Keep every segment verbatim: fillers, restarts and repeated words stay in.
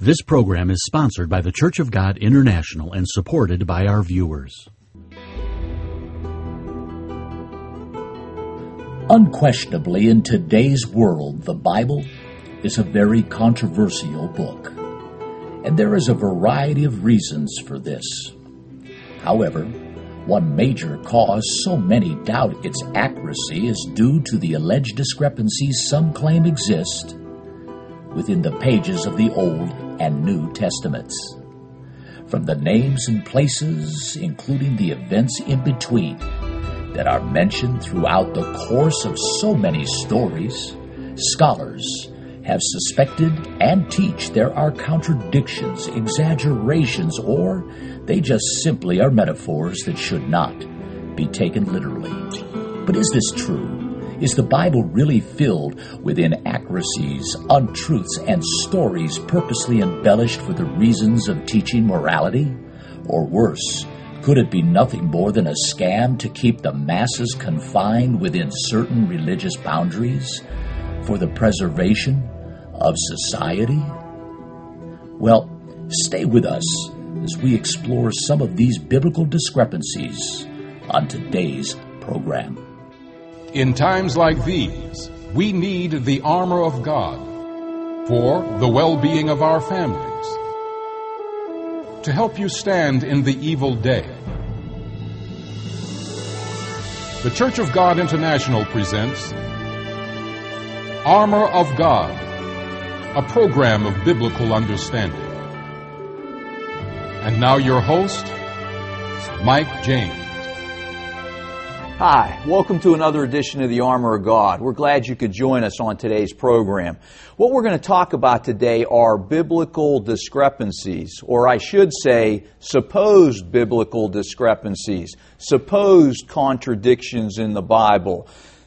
This program is sponsored by the Church of God International and supported by our viewers. Unquestionably, in today's world, the Bible is a very controversial book, and there is a variety of reasons for this. However, one major cause so many doubt its accuracy is due to the alleged discrepancies some claim exist within the pages of the Old and New Testaments. From the names and places, including the events in between, that are mentioned throughout the course of so many stories, scholars have suspected and teach there are contradictions, exaggerations, or they just simply are metaphors that should not be taken literally. But is this true? Is the Bible really filled with inaccuracies, untruths, and stories purposely embellished for the reasons of teaching morality? Or worse, could it be nothing more than a scam to keep the masses confined within certain religious boundaries for the preservation of society? Well, stay with us as we explore some of these biblical discrepancies on today's program. In times like these, we need the armor of God for the well-being of our families, to help you stand in the evil day. The Church of God International presents Armor of God, a program of biblical understanding. And now your host, Mike James. Hi, welcome to another edition of the Armor of God. We're glad you could join us on today's program. What we're going to talk about today are biblical discrepancies, or I should say, supposed biblical discrepancies, supposed contradictions in the Bible.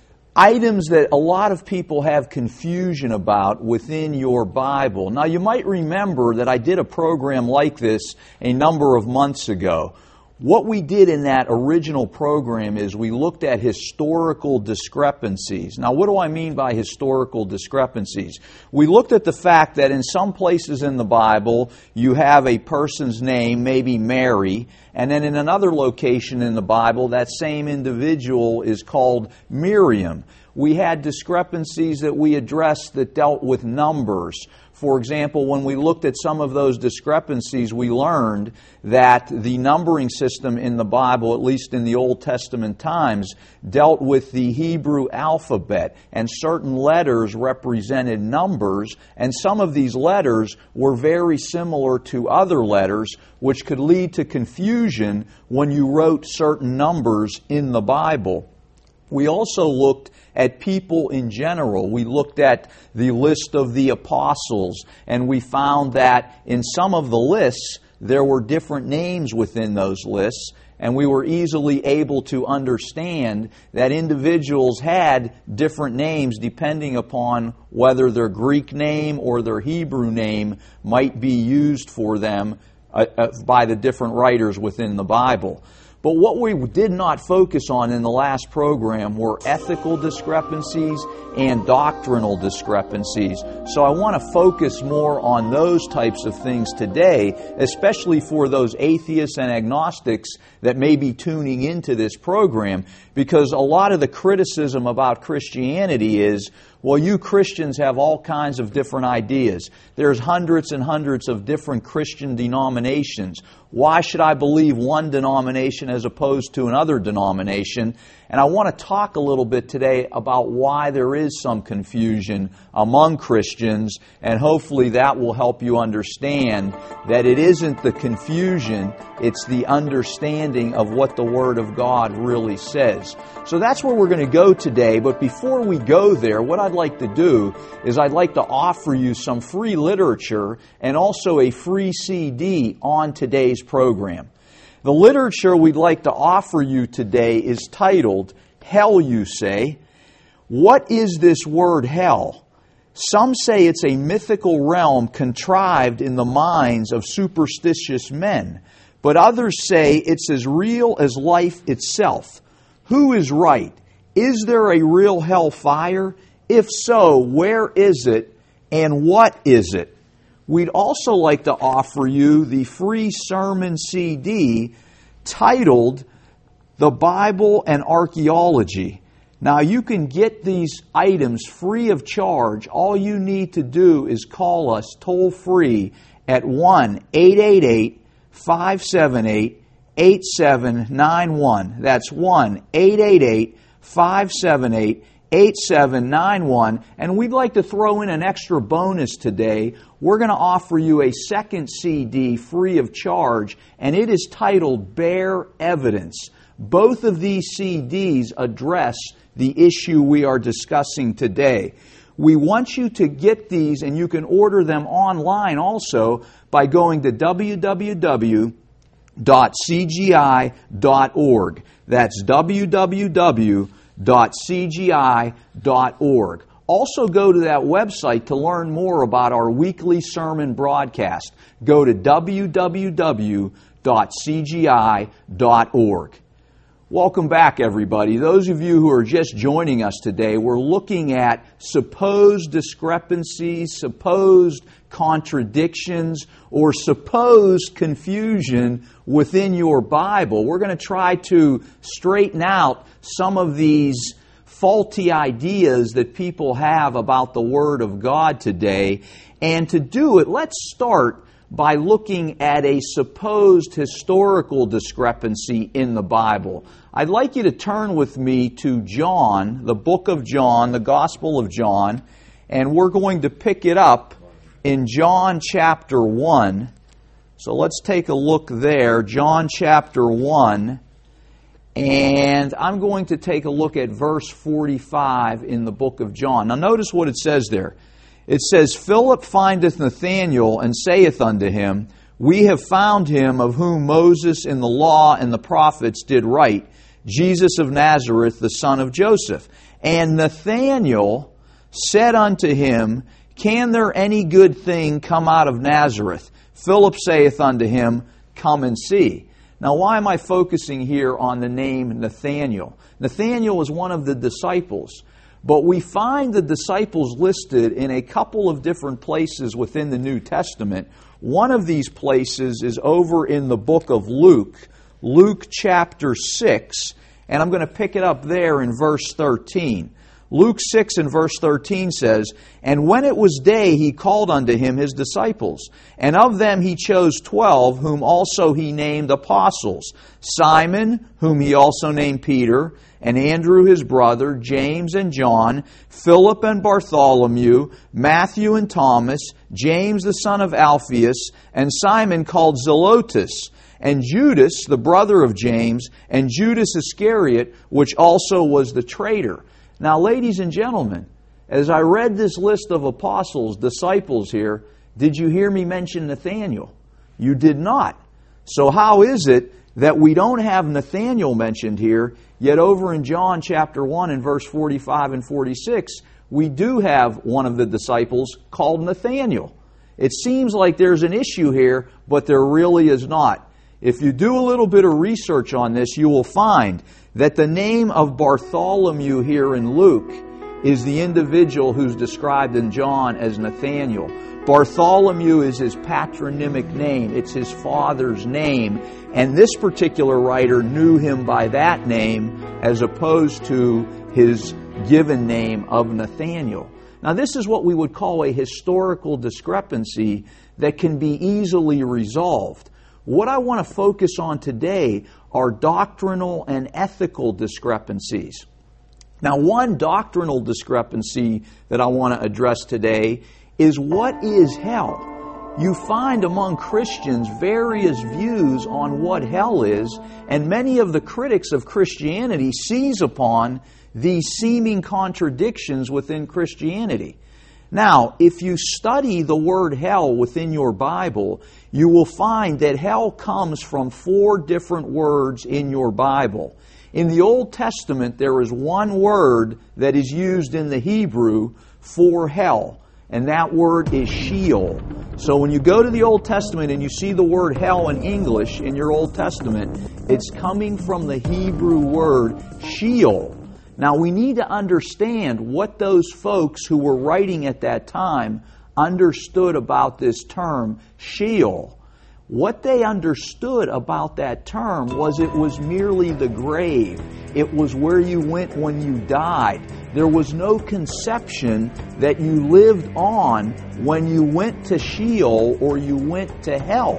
Items that a lot of people have confusion about within your Bible. Now, you might remember that I did a program like this a number of months ago. What we did in that original program is we looked at historical discrepancies. Now, what do I mean by historical discrepancies? We looked at the fact that in some places in the Bible, you have a person's name, maybe Mary, and then in another location in the Bible, that same individual is called Miriam. We had discrepancies that we addressed that dealt with numbers. For example, when we looked at some of those discrepancies, we learned that the numbering system in the Bible, at least in the Old Testament times, dealt with the Hebrew alphabet, and certain letters represented numbers, and some of these letters were very similar to other letters, which could lead to confusion when you wrote certain numbers in the Bible. We also looked at people in general. We looked at the list of the apostles, and we found that in some of the lists, there were different names within those lists, and we were easily able to understand that individuals had different names depending upon whether their Greek name or their Hebrew name might be used for them uh, uh, by the different writers within the Bible. But what we did not focus on in the last program were ethical discrepancies and doctrinal discrepancies. So I want to focus more on those types of things today, especially for those atheists and agnostics that may be tuning into this program, because a lot of the criticism about Christianity is, well, you Christians have all kinds of different ideas. There's hundreds and hundreds of different Christian denominations. Why should I believe one denomination as opposed to another denomination? And I want to talk a little bit today about why there is some confusion among Christians, and hopefully that will help you understand that it isn't the confusion, it's the understanding of what the Word of God really says. So that's where we're going to go today, but before we go there, what I'd like to do is I'd like to offer you some free literature and also a free C D on today's program. The literature we'd like to offer you today is titled, Hell, You Say. What is this word hell? Some say it's a mythical realm contrived in the minds of superstitious men, but others say it's as real as life itself. Who is right? Is there a real hell fire? If so, where is it and what is it? we'd also like to offer you the free sermon C D titled The Bible and Archaeology. Now, you can get these items free of charge. All you need to do is call us toll-free at one eight eight eight, five seven eight, eight seven nine one. That's one eight eight eight, five seven eight, eight seven nine one. And we'd like to throw in an extra bonus today. We're going to offer you a second C D free of charge, and it is titled Bear Evidence. Both of these C Ds address the issue we are discussing today. We want you to get these, and you can order them online also by going to w w w dot c g i dot org. That's w w w dot c g i dot org. Also go to that website to learn more about our weekly sermon broadcast. Go to w w w dot c g i dot org. Welcome back, everybody. Those of you who are just joining us today, we're looking at supposed discrepancies, supposed contradictions, or supposed confusion within your Bible. We're going to try to straighten out some of these faulty ideas that people have about the Word of God today. And to do it, let's start by looking at a supposed historical discrepancy in the Bible. I'd like you to turn with me to John, the book of John, the Gospel of John, and we're going to pick it up in John chapter one. So let's take a look there, John chapter one, and I'm going to take a look at verse forty-five in the book of John. Now notice what it says there. It says, Philip findeth Nathanael, and saith unto him, We have found him of whom Moses in the law and the prophets did write, Jesus of Nazareth, the son of Joseph. And Nathanael said unto him, Can there any good thing come out of Nazareth? Philip saith unto him, Come and see. Now, why am I focusing here on the name Nathanael? Nathanael is one of the disciples. But we find the disciples listed in a couple of different places within the New Testament. One of these places is over in the book of Luke, Luke chapter six, and I'm going to pick it up there in verse thirteen. Luke six and verse thirteen says, And when it was day, he called unto him his disciples, and of them he chose twelve, whom also he named apostles, Simon, whom he also named Peter, and Andrew his brother, James and John, Philip and Bartholomew, Matthew and Thomas, James the son of Alphaeus, and Simon called Zelotes, and Judas, the brother of James, and Judas Iscariot, which also was the traitor. Now, ladies and gentlemen, as I read this list of apostles, disciples here, did you hear me mention Nathanael? You did not. So how is it that we don't have Nathanael mentioned here, yet over in John chapter one and verse forty-five and forty-six, we do have one of the disciples called Nathanael? It seems like there's an issue here, but there really is not. If you do a little bit of research on this, you will find that the name of Bartholomew here in Luke is the individual who's described in John as Nathanael. Bartholomew is his patronymic name. It's his father's name. And this particular writer knew him by that name as opposed to his given name of Nathanael. Now, this is what we would call a historical discrepancy that can be easily resolved. What I want to focus on today are doctrinal and ethical discrepancies. Now, one doctrinal discrepancy that I want to address today is what is hell? You find among Christians various views on what hell is, and many of the critics of Christianity seize upon these seeming contradictions within Christianity. Now, if you study the word hell within your Bible, you will find that hell comes from four different words in your Bible. In the Old Testament, there is one word that is used in the Hebrew for hell, and that word is Sheol. So when you go to the Old Testament and you see the word hell in English in your Old Testament, it's coming from the Hebrew word Sheol. Now, we need to understand what those folks who were writing at that time understood about this term, Sheol, what they understood about that term was it was merely the grave. It was where you went when you died. There was no conception that you lived on when you went to Sheol or you went to hell.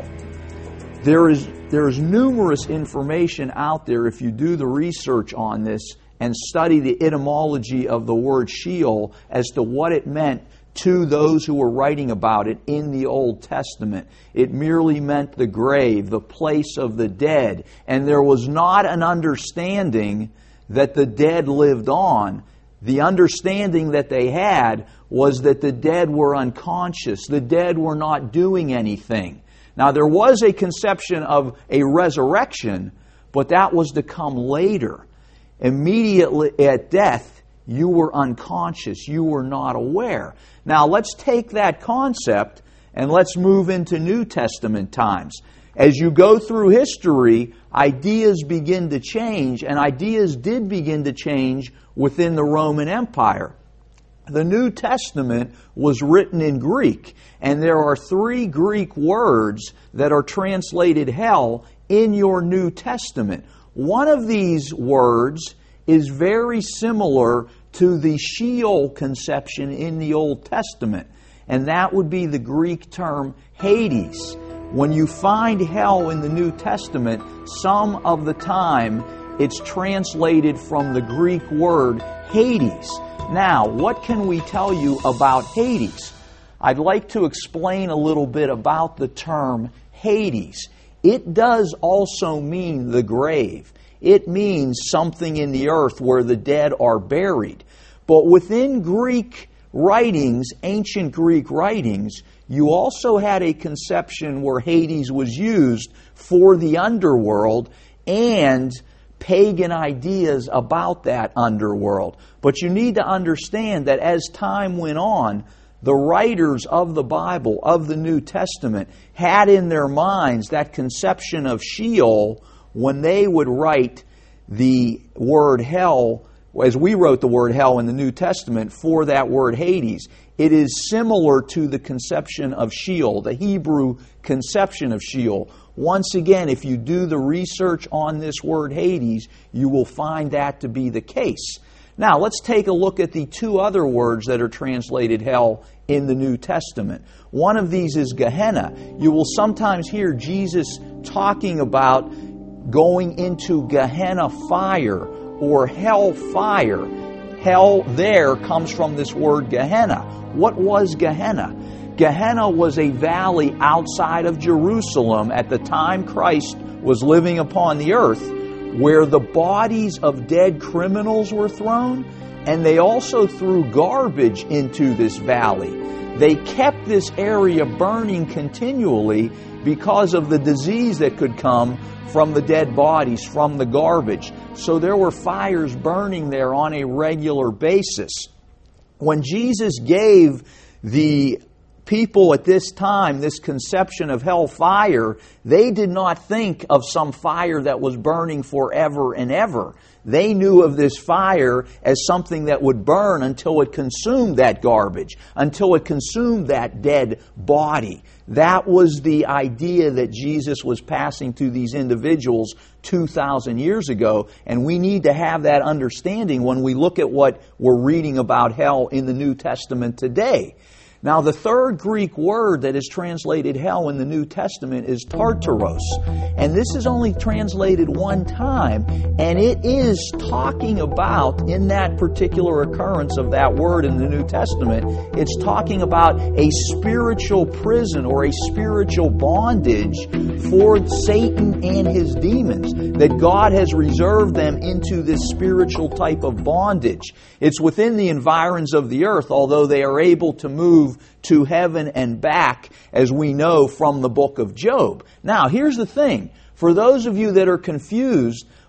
There is there's numerous information out there if you do the research on this and study the etymology of the word Sheol as to what it meant to those who were writing about it in the Old Testament. It merely meant the grave, the place of the dead. And there was not an understanding that the dead lived on. The understanding that they had was that the dead were unconscious. The dead were not doing anything. Now, there was a conception of a resurrection, but that was to come later. Immediately at death, you were unconscious. You were not aware. Now, let's take that concept and let's move into New Testament times. As you go through history, ideas begin to change, and ideas did begin to change within the Roman Empire. The New Testament was written in Greek, and there are three Greek words that are translated hell in your New Testament. One of these words is very similar to the Sheol conception in the Old Testament, and that would be the Greek term Hades. When you find hell in the New Testament, some of the time it's translated from the Greek word Hades. Now, what can we tell you about Hades? I'd like to explain a little bit about the term Hades. It does also mean the grave. It means something in the earth where the dead are buried. But within Greek writings, ancient Greek writings, you also had a conception where Hades was used for the underworld and pagan ideas about that underworld. But you need to understand that as time went on, the writers of the Bible, of the New Testament, had in their minds that conception of Sheol when they would write the word hell, as we wrote the word hell in the New Testament for that word Hades. It is similar to the conception of Sheol, the Hebrew conception of Sheol. Once again, if you do the research on this word Hades, you will find that to be the case. Now, let's take a look at the two other words that are translated hell in the New Testament. One of these is Gehenna. You will sometimes hear Jesus talking about going into Gehenna fire or hell fire. Hell there comes from this word Gehenna. What was Gehenna? Gehenna was a valley outside of Jerusalem at the time Christ was living upon the earth, where the bodies of dead criminals were thrown, and they also threw garbage into this valley. They kept this area burning continually because of the disease that could come from the dead bodies, from the garbage. So there were fires burning there on a regular basis. When Jesus gave the people at this time this conception of hellfire, they did not think of some fire that was burning forever and ever. They knew of this fire as something that would burn until it consumed that garbage, until it consumed that dead body. That was the idea that Jesus was passing to these individuals two thousand years ago, and we need to have that understanding when we look at what we're reading about hell in the New Testament today. Now, the third Greek word that is translated hell in the New Testament is Tartaros. And this is only translated one time, and it is talking about, in that particular occurrence of that word in the New Testament, it's talking about a spiritual prison or a spiritual bondage for Satan and his demons, that God has reserved them into this spiritual type of bondage. It's within the environs of the earth, although they are able to move to heaven and back, as we know from the book of Job. Now, here's the thing. For those of you that are confused,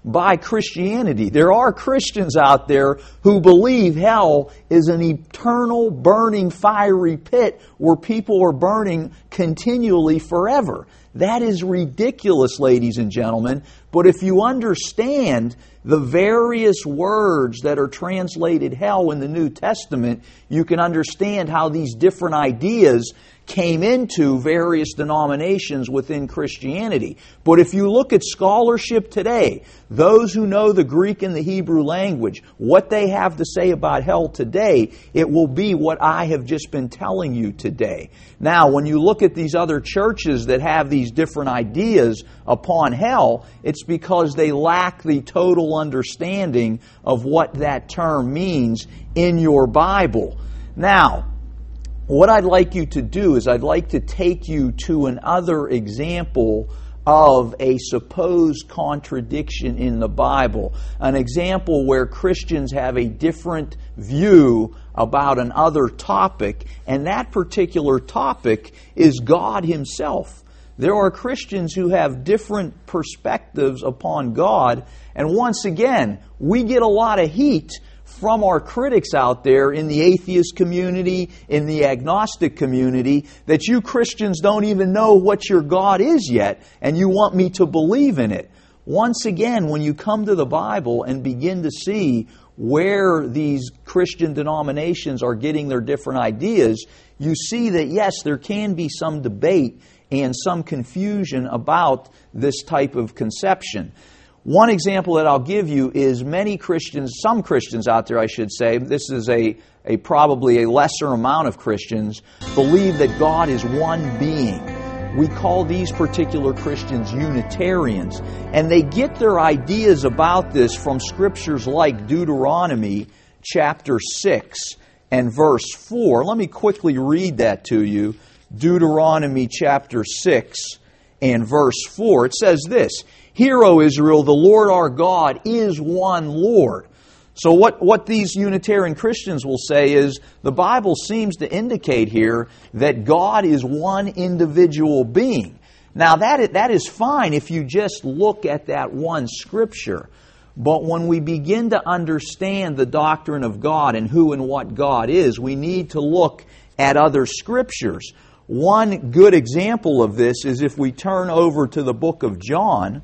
by Christianity. There are Christians out there who believe hell is an eternal, burning, fiery pit where people are burning continually forever. That is ridiculous, ladies and gentlemen. But if you understand the various words that are translated hell in the New Testament, you can understand how these different ideas came into various denominations within Christianity. But if you look at scholarship today, those who know the Greek and the Hebrew language, what they have to say about hell today, it will be what I have just been telling you today. Now, when you look at these other churches that have these different ideas upon hell, it's because they lack the total understanding of what that term means in your Bible. Now, what I'd like you to do is I'd like to take you to another example of a supposed contradiction in the Bible. An example where Christians have a different view about another topic, and that particular topic is God Himself. There are Christians who have different perspectives upon God, and once again, we get a lot of heat from our critics out there in the atheist community, in the agnostic community, that you Christians don't even know what your God is yet, and you want me to believe in it. Once again, when you come to the Bible and begin to see where these Christian denominations are getting their different ideas, you see that yes, there can be some debate and some confusion about this type of conception. One example that I'll give you is many Christians, some Christians out there I should say, this is a, a probably a lesser amount of Christians, believe that God is one being. We call these particular Christians Unitarians, and they get their ideas about this from scriptures like Deuteronomy chapter six and verse four. Let me quickly read that to you. Deuteronomy chapter six and verse four. It says this: "Hear, O Israel, the Lord our God is one Lord." So what, what these Unitarian Christians will say is, the Bible seems to indicate here that God is one individual being. Now that is, that is fine if you just look at that one scripture. But when we begin to understand the doctrine of God and who and what God is, we need to look at other scriptures. One good example of this is if we turn over to the book of John,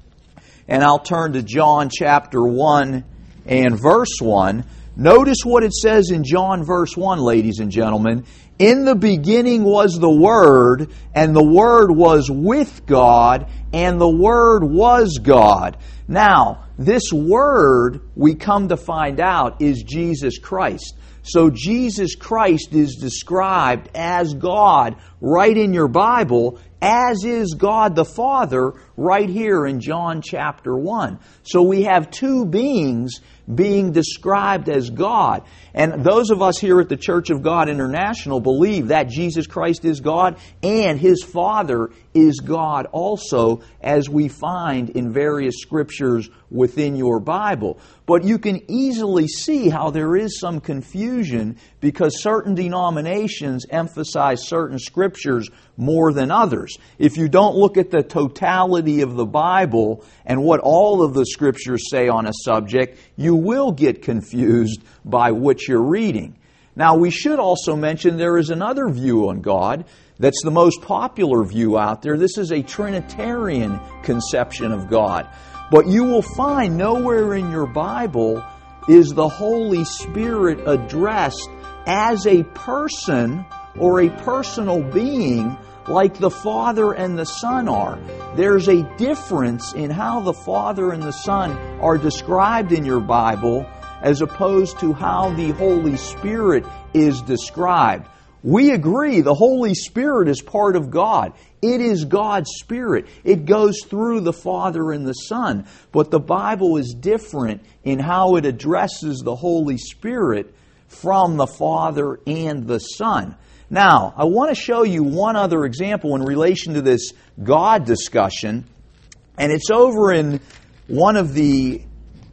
and I'll turn to John chapter one and verse one. Notice what it says in John verse one, ladies and gentlemen. "In the beginning was the Word, and the Word was with God, and the Word was God." Now, this Word, we come to find out, is Jesus Christ. So Jesus Christ is described as God right in your Bible, as is God the Father right here in John chapter one. So we have two beings being described as God. And those of us here at the Church of God International believe that Jesus Christ is God and His Father is God also, as we find in various scriptures within your Bible. But you can easily see how there is some confusion because certain denominations emphasize certain scriptures more than others. If you don't look at the totality of the Bible and what all of the scriptures say on a subject, you will get confused by what you're reading. Now, we should also mention there is another view on God that's the most popular view out there. This is a Trinitarian conception of God. But you will find nowhere in your Bible is the Holy Spirit addressed as a person or a personal being like the Father and the Son are. There's a difference in how the Father and the Son are described in your Bible as opposed to how the Holy Spirit is described. We agree the Holy Spirit is part of God. It is God's Spirit. It goes through the Father and the Son. But the Bible is different in how it addresses the Holy Spirit from the Father and the Son. Now, I want to show you one other example in relation to this God discussion, and it's over in one of the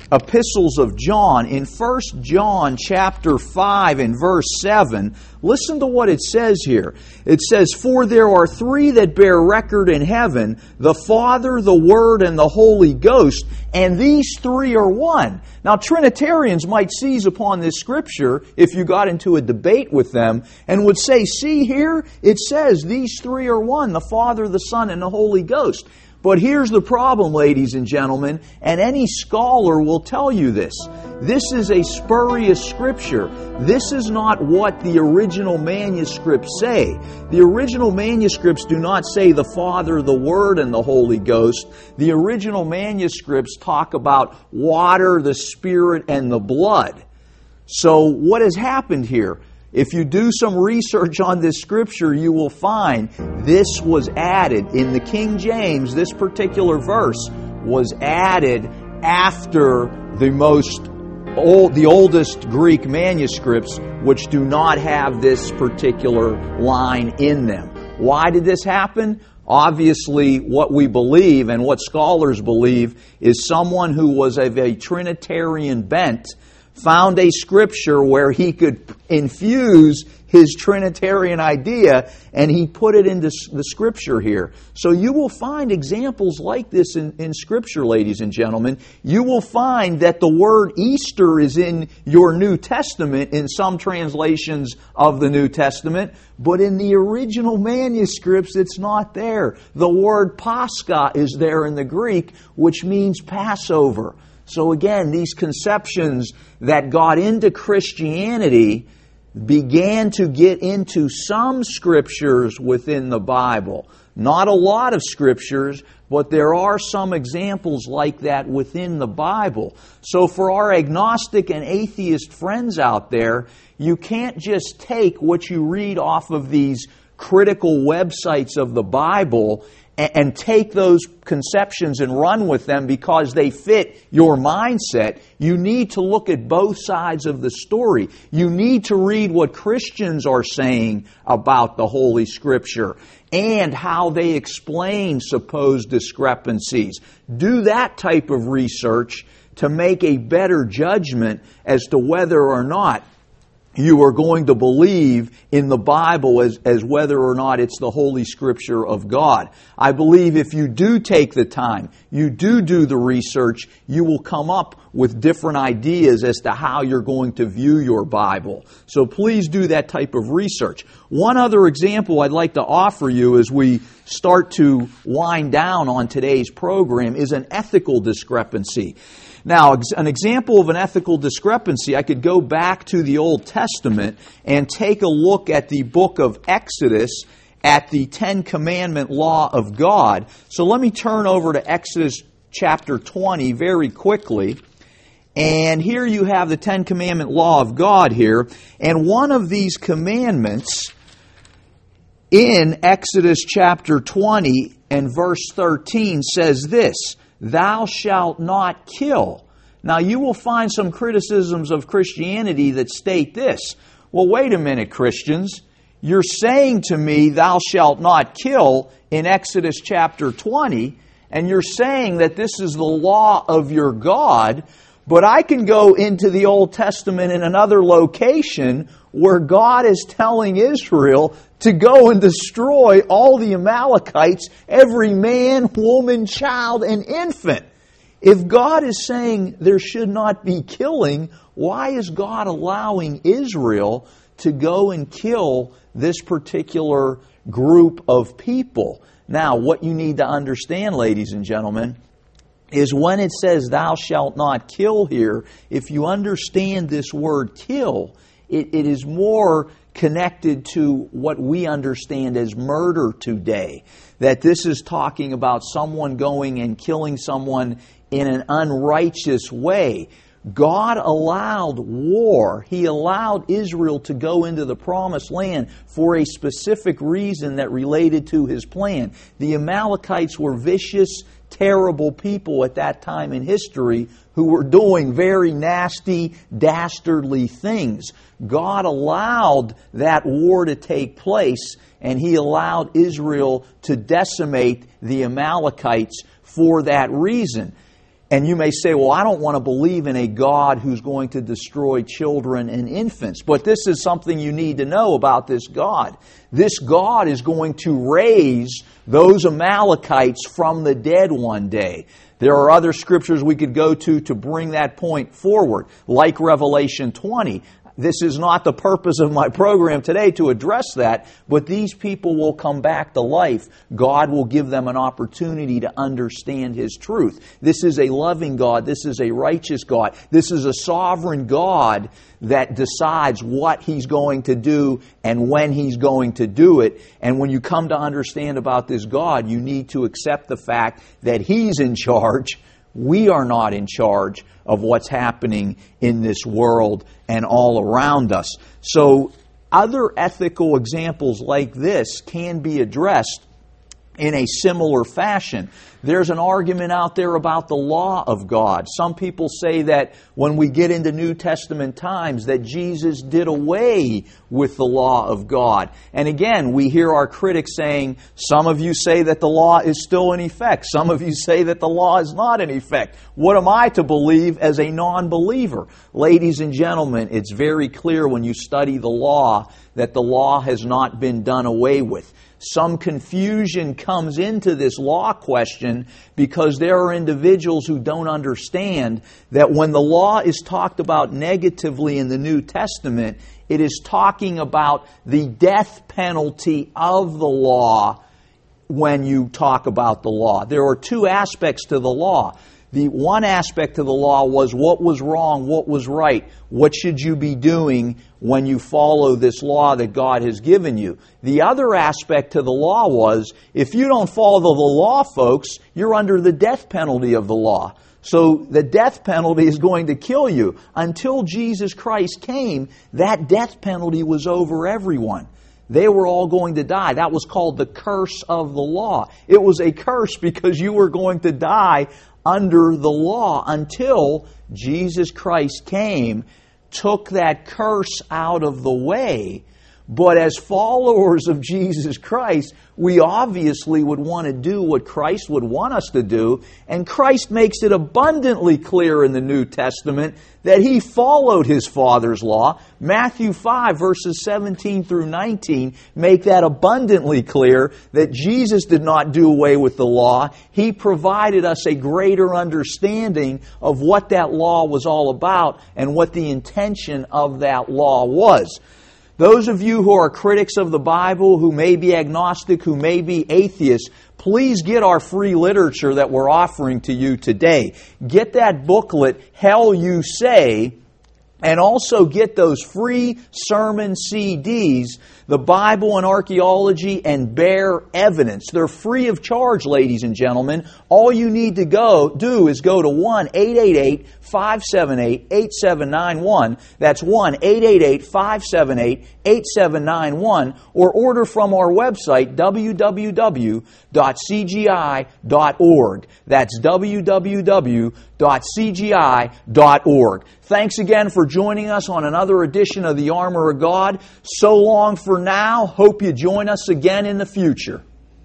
epistles of John, in First John chapter five and verse seven, listen to what it says here. It says, "For there are three that bear record in heaven, the Father, the Word, and the Holy Ghost, and these three are one." Now, Trinitarians might seize upon this scripture if you got into a debate with them and would say, "See here, it says these three are one, the Father, the Son, and the Holy Ghost." But here's the problem, ladies and gentlemen, and any scholar will tell you this. This is a spurious scripture. This is not what the original manuscripts say. The original manuscripts do not say the Father, the Word, and the Holy Ghost. The original manuscripts talk about water, the Spirit, and the blood. So what has happened here? If you do some research on this scripture, you will find this was added. In the King James, this particular verse was added after the most old, the oldest Greek manuscripts, which do not have this particular line in them. Why did this happen? Obviously, what we believe and what scholars believe is someone who was of a Trinitarian bent found a scripture where he could infuse his Trinitarian idea, and he put it into the scripture here. So you will find examples like this in, in scripture, ladies and gentlemen. You will find that the word Easter is in your New Testament, in some translations of the New Testament, but in the original manuscripts it's not there. The word Pascha is there in the Greek, which means Passover. So again, these conceptions that got into Christianity began to get into some scriptures within the Bible. Not a lot of scriptures, but there are some examples like that within the Bible. So for our agnostic and atheist friends out there, you can't just take what you read off of these critical websites of the Bible and take those conceptions and run with them because they fit your mindset. You need to look at both sides of the story. You need to read what Christians are saying about the Holy Scripture and how they explain supposed discrepancies. Do that type of research to make a better judgment as to whether or not you are going to believe in the Bible as, as whether or not it's the Holy Scripture of God. I believe if you do take the time, you do do the research, you will come up with different ideas as to how you're going to view your Bible. So please do that type of research. One other example I'd like to offer you as we start to wind down on today's program is an ethical discrepancy. Now, an example of an ethical discrepancy, I could go back to the Old Testament and take a look at the book of Exodus, at the Ten Commandment law of God. So let me turn over to Exodus chapter twenty very quickly. And here you have the Ten Commandment law of God here. And one of these commandments in Exodus chapter twenty and verse thirteen says this: "Thou shalt not kill." Now you will find some criticisms of Christianity that state this. Well, wait a minute, Christians. You're saying to me, "Thou shalt not kill" in Exodus chapter twenty, and you're saying that this is the law of your God, but I can go into the Old Testament in another location where God is telling Israel to go and destroy all the Amalekites, every man, woman, child, and infant. If God is saying there should not be killing, why is God allowing Israel to go and kill this particular group of people? Now, what you need to understand, ladies and gentlemen, is when it says "thou shalt not kill" here, if you understand this word "kill," it, it is more connected to what we understand as murder today. That this is talking about someone going and killing someone in an unrighteous way. God allowed war. He allowed Israel to go into the promised land for a specific reason that related to His plan. The Amalekites were vicious, terrible people at that time in history who were doing very nasty, dastardly things. God allowed that war to take place, and He allowed Israel to decimate the Amalekites for that reason. And you may say, well, I don't want to believe in a God who's going to destroy children and infants. But this is something you need to know about this God. This God is going to raise those Amalekites from the dead one day. There are other scriptures we could go to to bring that point forward, like Revelation twenty. This is not the purpose of my program today to address that, but these people will come back to life. God will give them an opportunity to understand His truth. This is a loving God. This is a righteous God. This is a sovereign God that decides what He's going to do and when He's going to do it. And when you come to understand about this God, you need to accept the fact that He's in charge. We are not in charge of what's happening in this world and all around us. So other ethical examples like this can be addressed in a similar fashion. There's an argument out there about the law of God. Some people say that when we get into New Testament times that Jesus did away with the law of God. And again, we hear our critics saying, some of you say that the law is still in effect. Some of you say that the law is not in effect. What am I to believe as a non-believer? Ladies and gentlemen, it's very clear when you study the law that the law has not been done away with. Some confusion comes into this law question because there are individuals who don't understand that when the law is talked about negatively in the New Testament, it is talking about the death penalty of the law when you talk about the law. There are two aspects to the law. The one aspect of the law was what was wrong, what was right, what should you be doing when you follow this law that God has given you. The other aspect to the law was, if you don't follow the law, folks, you're under the death penalty of the law. So the death penalty is going to kill you. Until Jesus Christ came, that death penalty was over everyone. They were all going to die. That was called the curse of the law. It was a curse because you were going to die under the law until Jesus Christ came, took that curse out of the way. But as followers of Jesus Christ, we obviously would want to do what Christ would want us to do. And Christ makes it abundantly clear in the New Testament that He followed His Father's law. Matthew five, verses seventeen through nineteen, make that abundantly clear that Jesus did not do away with the law. He provided us a greater understanding of what that law was all about and what the intention of that law was. Those of you who are critics of the Bible, who may be agnostic, who may be atheists, please get our free literature that we're offering to you today. Get that booklet, Hell You Say, and also get those free sermon C Ds, The Bible and Archaeology and Bare Evidence. They're free of charge, ladies and gentlemen. All you need to go do is go to one eight eight eight, five seven eight, eight seven nine one. That's one eight eight eight, five seven eight, eight seven nine one, or order from our website, w w w dot c g i dot org. That's w w w dot c g i dot org. Thanks again for joining us on another edition of The Armor of God. So long for now. Hope you join us again in the future.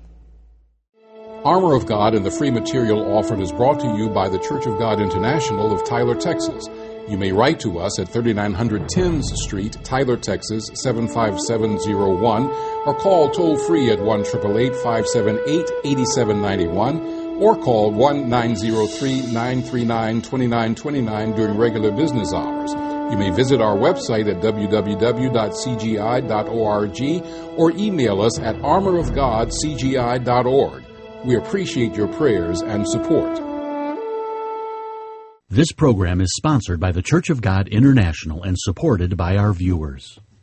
Armor of God and the free material offered is brought to you by the Church of God International of Tyler, Texas. You may write to us at thirty-nine hundred Timms Street, Tyler, Texas, seven five seven zero one, or call toll-free at one eight eight eight, five seven eight, eight seven nine one, or call one nine zero three, nine three nine, two nine two nine during regular business hours. You may visit our website at w w w dot c g i dot org or email us at armor of god c g i dot org. We appreciate your prayers and support. This program is sponsored by the Church of God International and supported by our viewers.